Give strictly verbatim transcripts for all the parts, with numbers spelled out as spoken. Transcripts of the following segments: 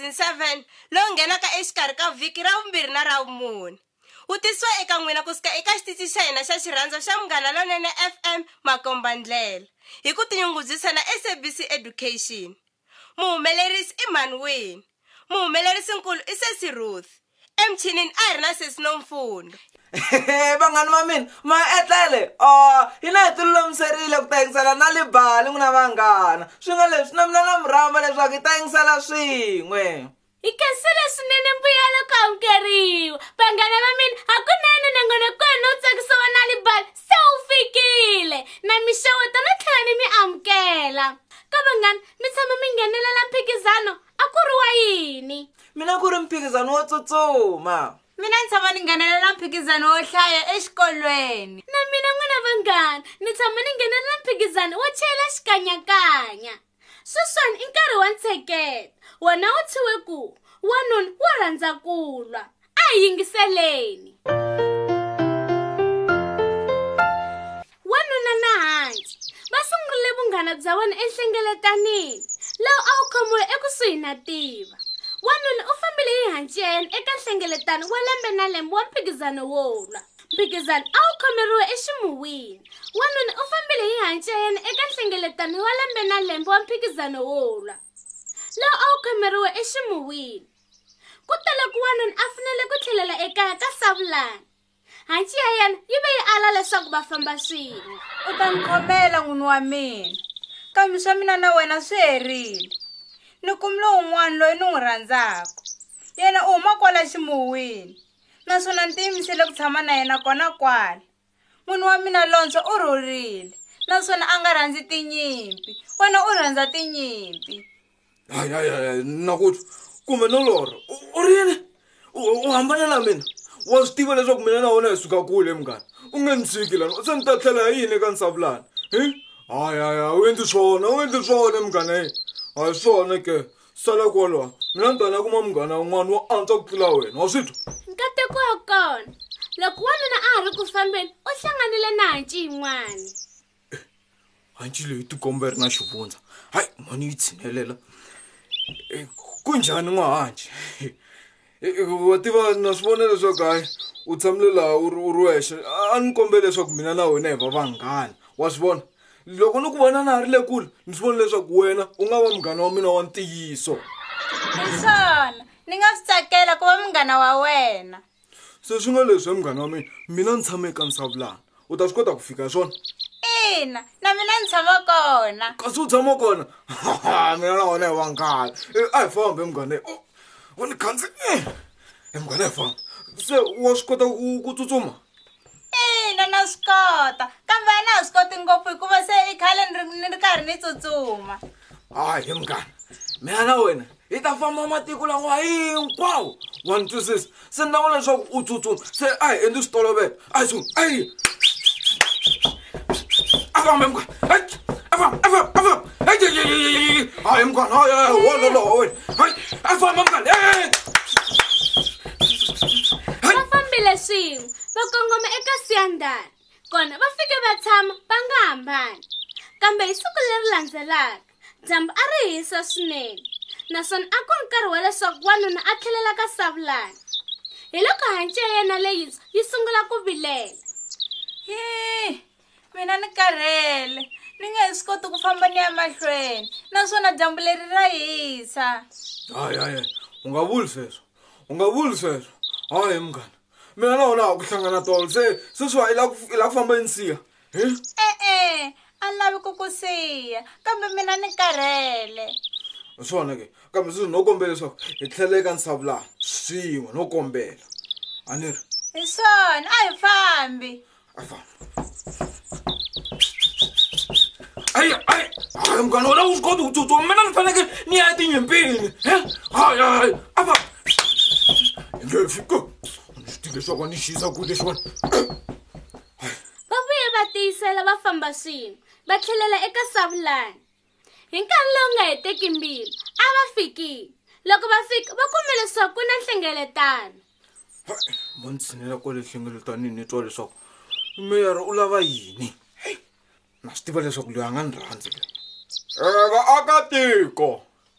season seven lowu nghenaka exikarhi ka vhiki ra vumbirhi na ra vumune. Wu tisiwa eka n'wina kusuka eka xitichi xa hina xa xirhandza xa Munghana Lonene F M Makombandlela hi ku tinyungubyisa na S A B C Education. Muhumelerisi i mani wini? Muhumelerisi nkulu i Sesi Ruth. Emchinini a hi ri na Sesi Nomfundo. Vanghana va mina ma etlele oh hina hi tilulamiserile ku ta yingisela na libali n'wina vanghana swi nga leswi na mina na muramba leswaku hi ta yingisela swin'we. Hi kensile swinene mbuyelo ku amukeriwa vanghana va mina hakunene nengone kwenu u tsakisiwa na libali se wu fikile na mixeweta no tlhela ni mi amukela ka vanghana mi tshama mi nghenelela mphikizano a ku ri wa yini? Mina ku ri mphikizano wo tsutsuma. Mina ni tshama ni nghenelela mphikizano wo hlaya exikolweni. Na mina n'wina vanghana ni tshama ni nghenelela mphikizano wo chayela xikanyakanya. Sweswiwani i nkarhi wa ntsheketo wona wu tshiwe ku wanuna wo rhandza kulwa. A hi yingiseleni. Wanuna na hanci va sungule vunghana bya wena enhlengeletanini laha a wu khomiwe ekusuhi na tiva. Wanuna u fambile hi hanci ya yena eka nhlengeletano wa lembe na lembe wa mphikizano wo lwa. Mphikizano a wu khomeriwe eximuwini. Wanuna u fambile hi hanci ya yena eka nhlengeletano wa lembe na lembe wa mphikizano wo lwa. Laha a wu khomeriwe eximuwini. Ku tele ku wanuna a fanele ku tlhelela ekaya ka Savulani. Hanci ya yena yi ve yi ala leswaku va famba swin'we. U ta ni khomela n'wini wa mina kambe swa mina na wena swi herile. Ni kumile un'wana loyi ni n'wi rhandzaka yena u huma kwala ximuwini naswona ni tiyimisele ku tshama na yena kona kwala. N'wini wa mina Lontsho u rhurile naswona a nga rhandzi tinyimpi wena u rhandza tinyimpi. Hayi hayi hayi nakuthi kumbe no lorha u ri yini u hambana na mina wa swi tiva leswaku mina na wena hi suka kule munghana u nge ni tshiki lana se ni ta tlhela hi yini eka Nsavulani hi hayi hayi u endli swona u endli swona munghana hi hayi swona ke sala kwalwa mina ni ta na kuma munghana un'wana wo antswa ku tlula wena wa swi twa. Nkateko wa kona loko wanuna a ha ri ku fambeni u hlanganile na hanci yin'wana. Hanci leyi tikomba ri na xivundza hayi mani yi tshinelela kunjhani n'wahanci wa tiva na swi vona leswaku hayi u tshamile laha u ri wexe a ni kombela leswaku mina na wena hi va vanghana wa swi vona loko ni ku vona na ha ri le kule ni swi vona leswaku wena u nga va munghana wa mina wa ntiyiso. Hi swona ni nga swi tsakela ku va munghana wa wena. Se swi nga leswi munghana wa mina mina ni tshame eka Nsavulani u ta swi kota ku fika swona. Ina na mina ni tshama kona. Kasi u tshama kona mina na wena hi vanghana a hi fambe munghana u ni khandzi e munghana hi famba se wa swi kota ku tsutsuma. Ina na swi kota kambe a na ha swi koti ngopfu hikuva se i khale ni ri karhi ni tsutsuma. Hayi munghana mina na wena hi ta famba matiko lawa hinkwawo wa ni twisisa se ni na vona leswaku u tsutsuma se a hi endli switolovela a hi sungula a hi afambe munghana hayi afambe afambe afambe hayi hayi munghana hayi wololoho wena hayi afambe munghana Va fambile swin'we va kongoma eka Siyandhani kona va fike va tshama va nga hambani kambe hi siku leri landzelaka dyambu a ri hisa swinene naswona a ku ri nkarhi wa leswaku wanuna a tlhelela ka Savulani. Hi loko hanci ya yena leyintshwa yi sungula ku vilela. Hi mina ni karhele ni nge swi koti ku famba ni ya mahlweni naswona dyambu leri ra hisa. hayi hayi u nga vuli sweswo u nga vuli sweswo hayi munghana mina na wona ha ku hlangana tolo se sweswiwa i lava i lava ku famba yi ni siya hi e-e a ni lavi ku ku siya kambe mina ni karhele. swona ke kambe sweswi no kombela leswaku hi tlhela eka Nsavulani swin'we no kombela a ni ri hi swona a hi fambi. a famba hayi hayi hayi munghana wena u swi koti ku tsutsuma mina ni fanekele ni ya etinyimpini hayi hayi a famba hi nge fika ni swi tive leswaku a ni xiyisa kule xona. Va vuye va tiyisela va famba swin'we va tlhelela eka Savulani. Hi nkarhi lowu nga heteki mbilu a va fikile loko va fika va kume leswaku ku na nhlengeletano. Ma ni tshinela kwale nhlengeletanini ni twa leswaku meyara u lava yini na swi tiva leswaku loyi a nga ni rhandzi loyi vaakatiko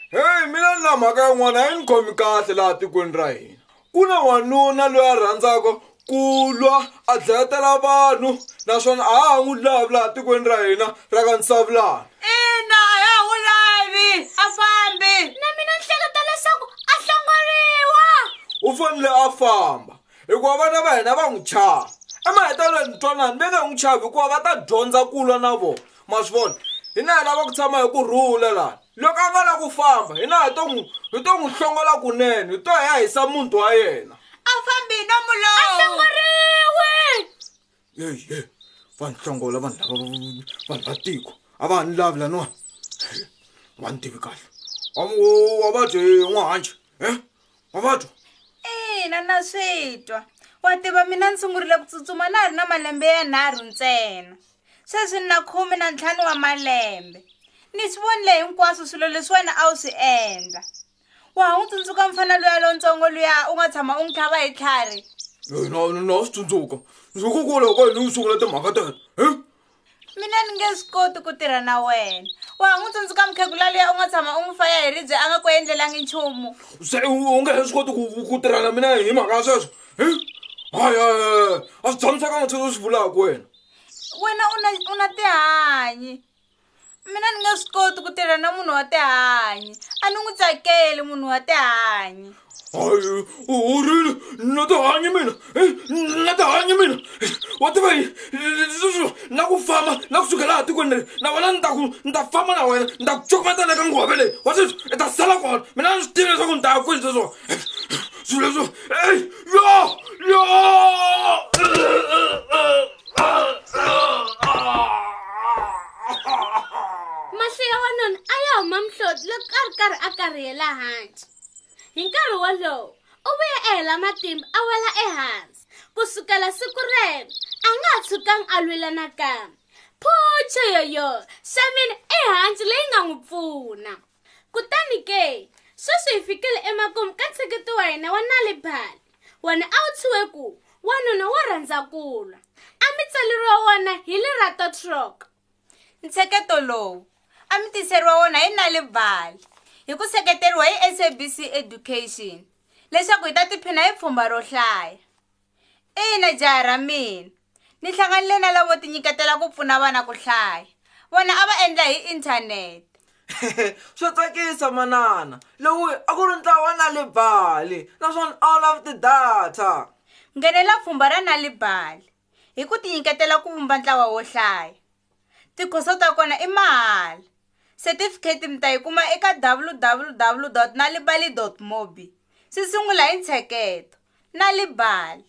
Hey, mina na mhaka yin'wana a yi ni khomi kahle laha tikweni ra hina. Ku na wanuna loyi a rhandzaka ku lwa a dlayetela vanhu naswona a ha n'wi lavi laha tikweni ra hina ra ka Nsavulana. ina a ya n'wi lavi a fambi. Na mina ni hleketa leswaku a hlongoriwa. U fanele a famba hikuva vana va hina va n'wi chava. Emahetelelweni ntwanani va nge n'wi chavi hikuva va ta dyondza ku lwa na vona. Ma swi vona hina hi lava ku tshama hi kurhula laha. Loko a nga lavi ku famba hina hi to n'wi hi to n'wi hlongola kunene hi to hi ya hisa muti wa yena. A fambi no mulovo. A hlongoriwe. Hey hey va ni hlongola vanhu lava vanhu va tiko a va ni lavi laniwani. Va ni tivi kahle. Wa va dye n'wahanje eh wa va dya. ina na switwa wa tiva mina ni sungurile ku tsutsuma na ha ri na malembe yanharhu ntsena. Sweswi ni na khume na ntlhanu wa malembe. Ni swi vonile hinkwaswo swilo leswi wena a wu swi endla. Wa ha n'wi tsundzuka mfana luya lontsongo luya u nga tshama u n'wi tlhava hi tlhari. na na swi tsundzuka hikokwalaho ka yini u sungula timhaka teto eh Mina ni nge swi koti ku tirha na wena. Wa ha n'wi tsundzuka mukhegula luya u nga tshama u n'wi faya hi ribye a nga ku endlelangi nchumu. se u nge he swi koti ku ku tirha na mina hi mhaka ya sweswo eh hayi hayi a swi tshamisekanga sweswo u swi vulaka wena. Wena u na u na tihanyi. Mina ni nge swi koti ku tirha na munhu wa tihanyi. A ni n'wi tsakeli munhu wa tihanyi. hayi u rile na tihanyi mina eh na tihanyi mina wa tiva yini na ku famba na kusukela laha tikweni leri na vona ni ta ku ni ta famba na wena ni ta ku cokumetela eka nguva leyi wa sweswi i ta sala kona mina ni swi tivi leswaku ni ta ya kwini sweswo swilo leswo ey yo yo Mahlo ya wanuna a ya huma mihloti loko a ri karhi a karhiyela hansi. Hi nkarhi wolowo u vuye ehela matimba a wela ehansi. Kusukela siku rero a nga ha tshukanga a lwela nakambe. Phutshe yoyo Xamini ehansi leyi nga n'wi pfuna. Kutani ke sweswi hi fikile emakumu ka ntsheketo wa hina wa Nalibali. Wona a wu tshiwe ku wanuna wa rhandza ku lwa. A mi tsaleriwa wona hi Lerato Troka. Ntsheketo lowu a mi tiseriwa wona hi Nalibali hi ku seketeriwa hi S A B C Education leswaku hi ta tiphina hi pfhumba ro hlaya. Ina jaha ra mina ni hlanganile na lavo tinyiketela ku pfuna vana ku hlaya. Vona a va endla hi inthanete. Swa tsakisa manana lowu a ku ri ntlawa wa Nalibali naswona a wu lavi tidata. Nghenela pfhumba ra Nalibali hi ku tinyiketela ku vumba ntlawa wo hlaya. Tikhoso ta kona i mahala. Certificate mi ta yi kuma eka w w w dot nalibali dot mobi. Swi sungula hi ntsheketo Nalibali.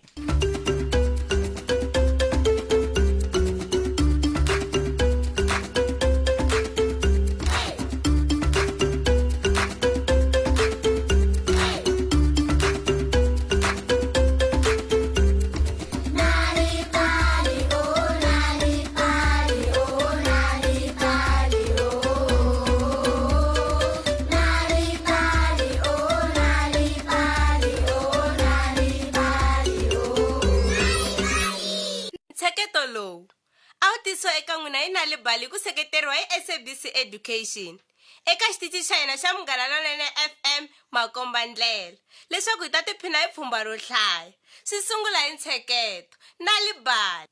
Ntsheketo lowu a wu tisiwa eka n'wina hi Nalibali ku seketeriwa hi S A B C Education eka xitichi xa hina xa Munghana Lonene F M Makombandlela leswaku hi ta tiphina hi pfhumba ro hlaya. Swi sungula hi ntsheketo Nalibali.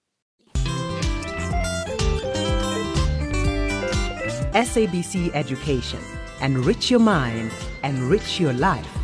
S A B C Education. Enrich your mind, enrich your life.